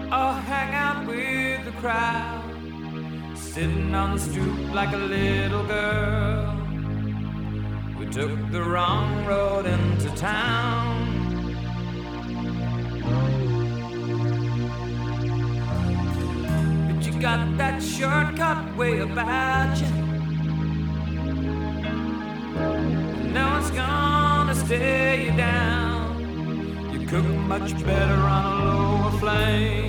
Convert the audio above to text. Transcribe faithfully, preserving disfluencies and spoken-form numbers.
or hang out with the crowd, sitting on the stoop like a little girl. We took the wrong road into town. But you got that shortcut way about you. No one's gonna stay you down. You cook much better on a lower flame.